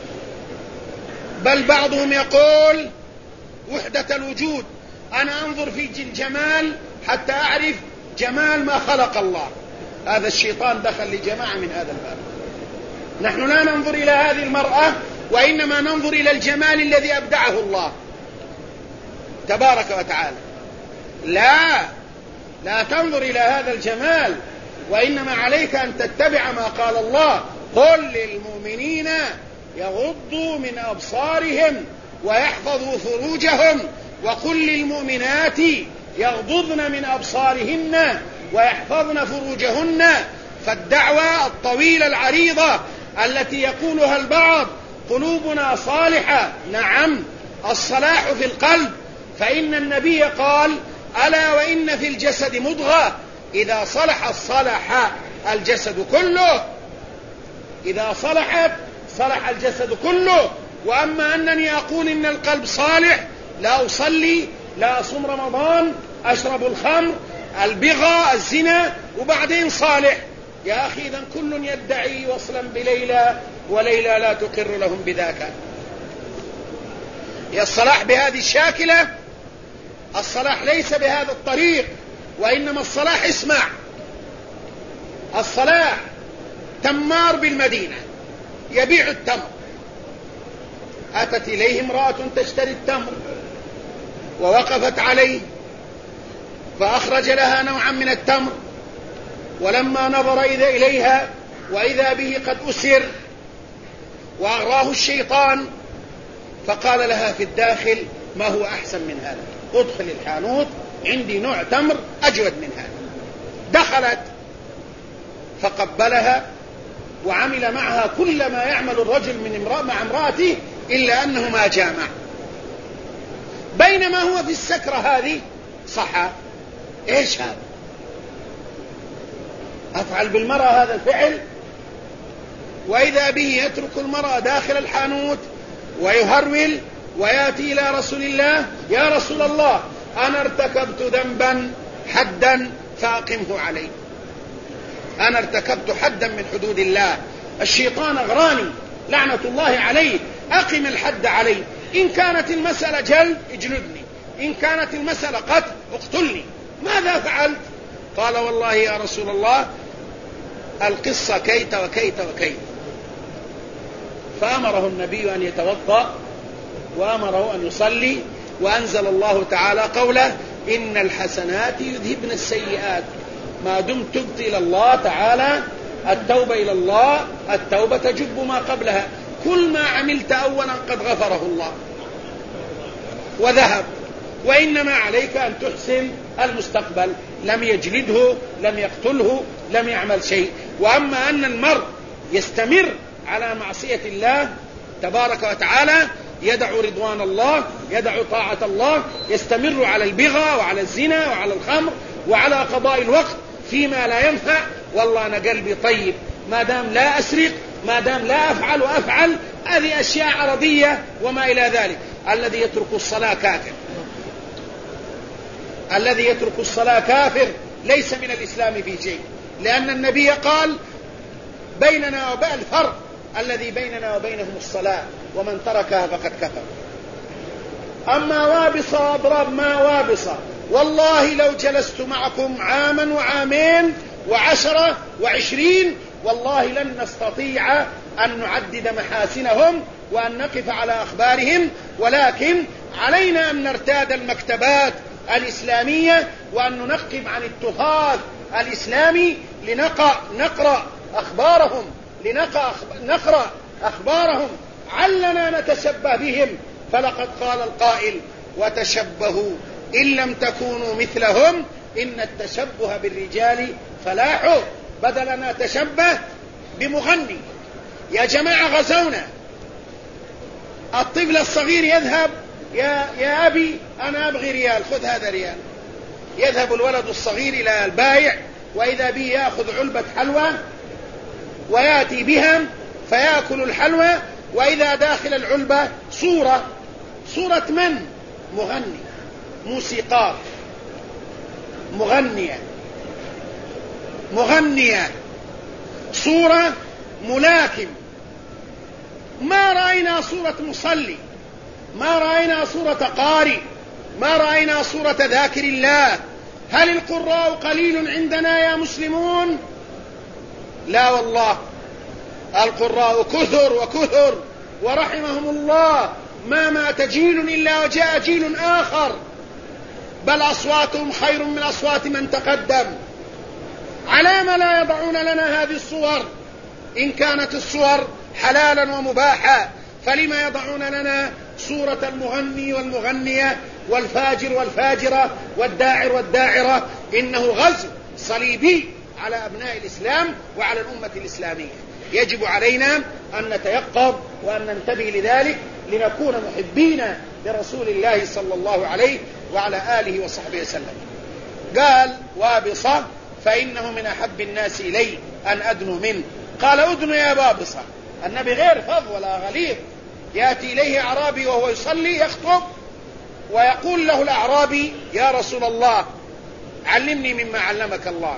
A: بل بعضهم يقول وحدة الوجود، أنا أنظر في الجمال حتى أعرف جمال ما خلق الله. هذا الشيطان دخل لجماعة من هذا الباب. نحن لا ننظر إلى هذه المرأة، وإنما ننظر إلى الجمال الذي أبدعه الله تبارك وتعالى. لا تنظر إلى هذا الجمال، وإنما عليك أن تتبع ما قال الله: قل للمؤمنين يغضوا من أبصارهم ويحفظوا فروجهم، وقل للمؤمنات يغضضن من أبصارهن ويحفظن فروجهن. فالدعوة الطويلة العريضة التي يقولها البعض قلوبنا صالحة، نعم، الصلاح في القلب، فإن النبي قال: ألا وإن في الجسد مضغة إذا صلحت صلح الجسد كله. إذا صلحت صلح الجسد كله. وأما أنني أقول إن القلب صالح، لا أصلي، لا أصوم رمضان، أشرب الخمر، البغى، الزنا، وبعدين صالح، يا أخي إذن كل يدعي وصلا بليلى، وليلى لا تقر لهم بذاك. يا الصلاح بهذه الشاكلة، الصلاح ليس بهذا الطريق، وإنما الصلاح، اسمع، الصلاح تمار بالمدينة يبيع التمر، أتت إليه امرأة تشتري التمر ووقفت عليه، فأخرج لها نوعا من التمر، ولما نظر إليها وإذا به قد أسر وأغراه الشيطان، فقال لها في الداخل: ما هو أحسن من هذا؟ ادخل الحانوت، عندي نوع تمر أجود من هذا. دخلت فقبلها وعمل معها كل ما يعمل الرجل مع امرأته، إلا أنه ما جامع. بينما هو في السكرة هذه صحى. إيش هذا؟ أفعل بالمرأة هذا الفعل، وإذا به يترك المرأة داخل الحانوت ويهرول ويأتي إلى رسول الله: يا رسول الله، أنا ارتكبت ذنبا حدا فأقمه علي، أنا ارتكبت حدا من حدود الله، الشيطان أغراني لعنة الله عليه، أقم الحد علي، إن كانت المسألة جلد اجلدني، إن كانت المسألة قتل اقتلني. ماذا فعلت؟ قال: والله يا رسول الله القصة كيت وكيت وكيت. فأمره النبي أن يتوضأ، وأمره أن يصلي، وأنزل الله تعالى قوله: إن الحسنات يذهبن السيئات. ما دمت تبت إلى الله تعالى، التوبة إلى الله، التوبة تجب ما قبلها، كل ما عملت أولا قد غفره الله وذهب، وإنما عليك أن تحسن المستقبل. لم يجلده، لم يقتله، لم يعمل شيء. وأما أن المرء يستمر على معصية الله تبارك وتعالى، يدع رضوان الله، يدع طاعة الله، يستمر على البغى وعلى الزنا وعلى الخمر وعلى قضاء الوقت فيما لا ينفع، والله أنا قلبي طيب، ما دام لا أسرق، ما دام لا أفعل وأفعل، هذه أشياء عرضية وما إلى ذلك. الذي يترك الصلاة كافر، الذي يترك الصلاة كافر، ليس من الإسلام في شيء، لأن النبي قال: بيننا وبين الفرق الذي بيننا وبينهم الصلاة، ومن تركها فقد كفر. أما وابصة أضراب ما وابصة والله لو جلست معكم عاما وعامين و10 و20 والله لن نستطيع أن نعدد محاسنهم وأن نقف على أخبارهم، ولكن علينا أن نرتاد المكتبات الإسلامية وأن ننقب عن التراث الإسلامي لنقرأ أخبارهم علنا نتشبه بهم. فلقد قال القائل: وتشبهوا إن لم تكونوا مثلهم إن التشبه بالرجال فلاح. بدلنا نتشبه بمغني. يا جماعة غزونا، الطفل الصغير يذهب: يا أبي أنا أبغي ريال، خذ هذا ريال. يذهب الولد الصغير إلى البائع وإذا به يأخذ علبة حلوى ويأتي بها فيأكل الحلوى، وإذا داخل العلبة صورة من؟ مغني، موسيقار، مغنية، صورة ملاكم. ما رأينا صورة مصلي، ما رأينا صورة قارئ، ما رأينا صورة ذاكر الله. هل القراء قليل عندنا يا مسلمون؟ لا والله، القراء كثر ورحمهم الله، ما مات جيل إلا وجاء جيل آخر، بل أصواتهم خير من أصوات من تقدم. على ما لا يضعون لنا هذه الصور؟ إن كانت الصور حلالا ومباحا فلما يضعون لنا صورة المغني والمغنية والفاجر والفاجرة والداعر والداعرة؟ إنه غزو صليبي على أبناء الإسلام وعلى الأمة الإسلامية. يجب علينا أن نتيقظ وأن ننتبه لذلك لنكون محبين لرسول الله صلى الله عليه وعلى آله وصحبه وسلم. قال: وابصة فإنه من أحب الناس إلي أن أدنو منه. قال: أدنو يا وابصة. النبي غير فظ ولا غليظ. يأتي إليه أعرابي وهو يصلي يخطب ويقول له الأعرابي: يا رسول الله علمني مما علمك الله.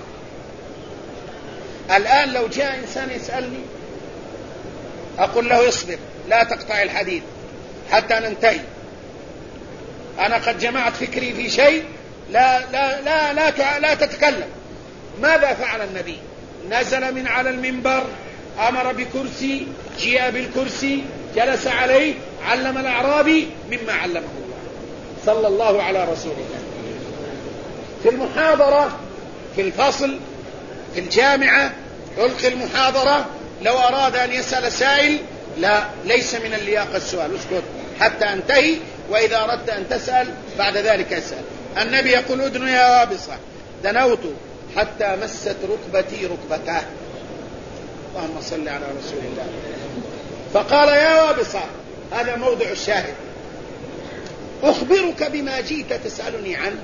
A: الآن لو جاء إنسان يسألني أقول له: اصبر، لا تقطع الحديث حتى ننتهي، أنا قد جمعت فكري في شيء، لا تتكلم. ماذا فعل النبي؟ نزل من على المنبر، أمر بكرسي، جاء بالكرسي، جلس عليه، علم الأعرابي مما علمه الله صلى الله على رسول الله. في المحاضرة، في الفصل، في الجامعة، ألقي المحاضرة، لو أراد أن يسأل سائل لا، ليس من اللياقة السؤال، اسكت حتى انتهي، وإذا أردت أن تسأل بعد ذلك اسأل. النبي يقول: أدنو يا وابصة. دنوت حتى مست ركبتي ركبته. اللهم صل على رسول الله. فقال: يا وابصة، هذا موضع الشاهد، أخبرك بما جئت تسألني عنه؟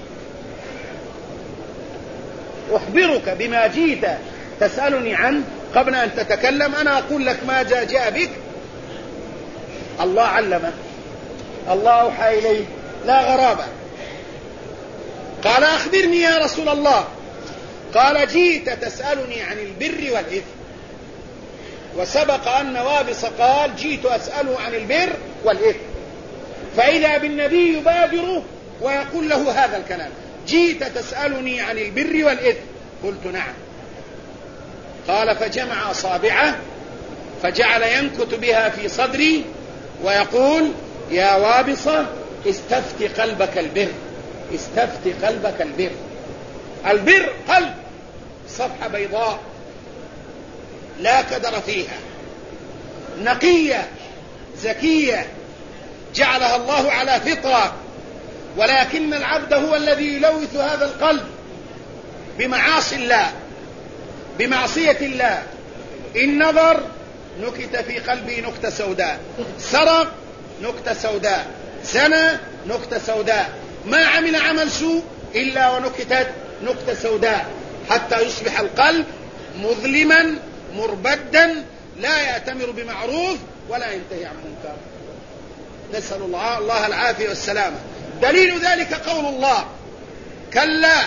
A: أخبرك بما جئت تسألني عنه؟ قبل أن تتكلم أنا أقول لك ما جاء بك. الله علمه، الله أوحى إليه، لا غرابة. قال: أخبرني يا رسول الله. قال: جئت تسألني عن البر والإثم. وسبق أن وابص قال: جئت أسأله عن البر والإثم، فإذا بالنبي يبادره ويقول له هذا الكلام: جئت تسألني عن البر والإثم. قلت: نعم. قال: فجمع أصابعه فجعل ينكت بها في صدري ويقول: يا وابصة استفت قلبك البر، استفت قلبك البر. البر قلب، صفحة بيضاء لا كدر فيها، نقية زكية جعلها الله على فطرة، ولكن العبد هو الذي يلوث هذا القلب بمعاصي الله، بمعصية الله. إن نظر نكت في قلبه نكتة سوداء، سرق نكتة سوداء، زنى نكتة سوداء، ما عمل عمل سوء إلا ونكتت نكتة سوداء، حتى يصبح القلب مظلما مربدا لا يأتمر بمعروف ولا ينتهي عن منكر. نسأل الله العافية والسلامة. دليل ذلك قول الله: كلا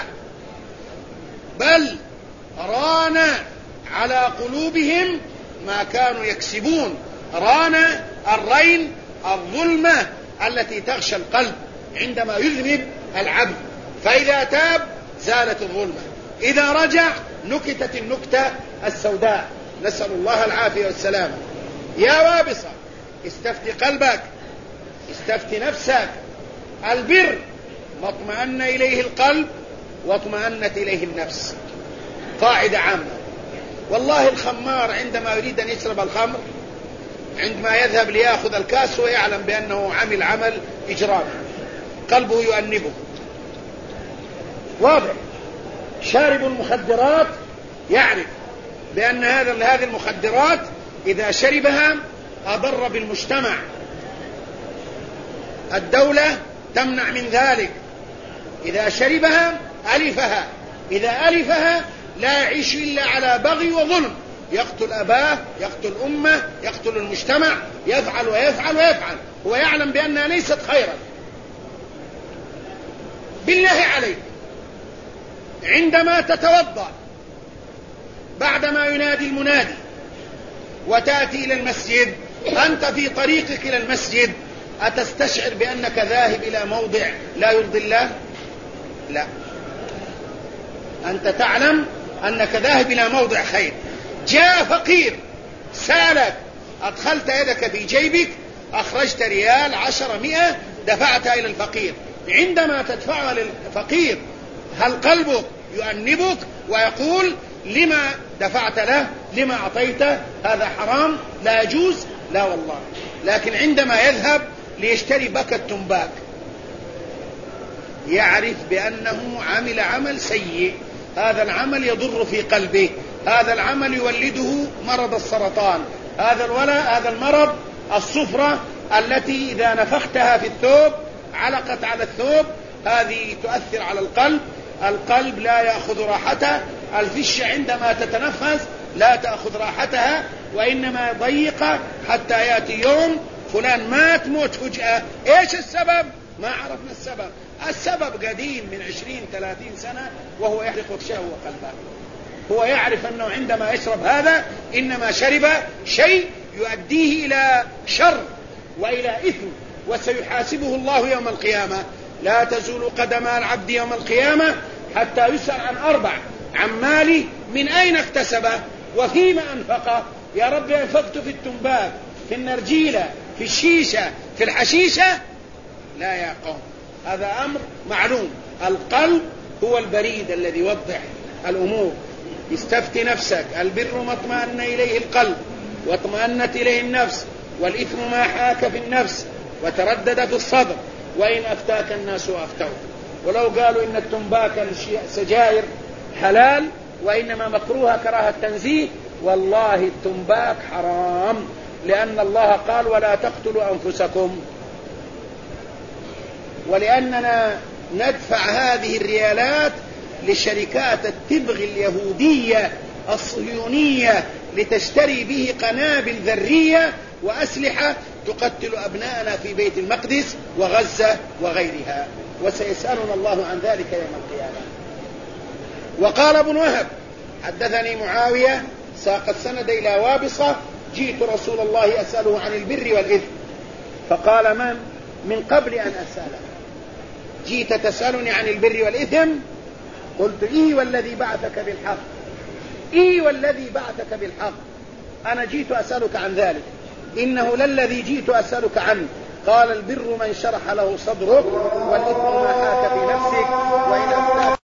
A: بل ران على قلوبهم ما كانوا يكسبون. ران الرين الظلمة التي تغشى القلب عندما يذنب العبد. فإذا تاب زالت الظلمة، إذا رجع نكتت النكتة السوداء. نسأل الله العافية والسلام. يا وابصة استفت قلبك، استفت نفسك. البر ما اطمأن إليه القلب واطمأنت إليه النفس. قاعدة عامة. والله الخمار عندما يريد أن يشرب الخمر، عندما يذهب ليأخذ الكاس ويعلم بأنه عمل عمل إجرامي، قلبه يؤنبه، واضح. شارب المخدرات يعرف بأن هذه المخدرات إذا شربها أضر بالمجتمع، الدولة تمنع من ذلك. إذا شربها ألفها، إذا ألفها لا يعيش إلا على بغي وظلم، يقتل أباه، يقتل أمه، يقتل المجتمع، يفعل ويفعل ويفعل. هو يعلم بأنها ليست خيرا. بالله عليك، عندما تتوضأ بعدما ينادي المنادي وتأتي إلى المسجد، أنت في طريقك إلى المسجد أتستشعر بأنك ذاهب إلى موضع لا يرضي الله؟ لا، أنت تعلم أنك ذاهب إلى موضع خير. جاء فقير سألك، أدخلت يدك في جيبك، أخرجت ريال 10 100 دفعتها إلى الفقير. عندما تدفعها للفقير هل قلبك يؤنبك ويقول لما دفعت له، لما أعطيته، هذا حرام لا يجوز؟ لا والله. لكن عندما يذهب ليشتري بكة تنباك يعرف بأنه عمل عمل سيء، هذا العمل يضر في قلبه، هذا العمل يولده مرض السرطان، هذا المرض الصفرة التي إذا نفختها في الثوب علقت على الثوب، هذه تؤثر على القلب. القلب لا يأخذ راحته، الفشة عندما تتنفس لا تأخذ راحتها، وإنما ضيقة حتى يأتي يوم فلان مات موت فجأة. إيش السبب؟ ما عرفنا السبب. السبب قديم من 20-30 سنة وهو يحرق وكشه وقلبه. هو يعرف أنه عندما يشرب هذا إنما شرب شيء يؤديه إلى شر وإلى إثم، وسيحاسبه الله يوم القيامة. لا تزول قدم العبد يوم القيامة حتى يسأل عن 4: عن ماله، من أين اكتسبه، وفيما أنفقه. يا رب أنفقت في التنباك، في النرجيلة، في الشيشة، في الحشيشة؟ لا يا قوم، هذا أمر معلوم. القلب هو البريد الذي يوضح الأمور. استفت نفسك. البر ما اطمأن إليه القلب واطمأنت إليه النفس، والإثم ما حاك في النفس وتردد في الصدر. وإن أفتاك الناس أفتوك. ولو قالوا إن التنباك السجائر حلال وإنما مكروها كراهة تنزيه، والله التنباك حرام، لأن الله قال ولا تقتلوا أنفسكم. ولأننا ندفع هذه الريالات لشركات التبغ اليهودية الصهيونية لتشتري به قنابل ذرية وأسلحة تقتل أبناءنا في بيت المقدس وغزة وغيرها، وسيسألنا الله عن ذلك يوم القيامة. وقال ابن وهب حدثني معاوية ساق السند إلى وابصة: جئت رسول الله أسأله عن البر والإثم، فقال: من قبل أن أسأله جئت تسألني عن البر والإثم؟ قلت: إيه والذي بعثك بالحق، إيه والذي بعثك بالحق، أنا جئت أسألك عن ذلك، إنه للذي جئت أسألك عنه. قال: البر من شرح له صدرك، والإثم ما حاك في نفسك، وإن